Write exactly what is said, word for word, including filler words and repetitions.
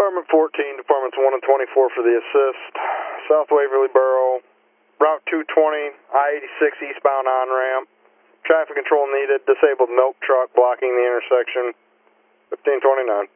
Department fourteen, Departments one and twenty-four for the assist. South Waverly Borough, Route two twenty, I eighty-six eastbound on-ramp. Traffic control needed, disabled milk truck blocking the intersection. fifteen twenty-nine.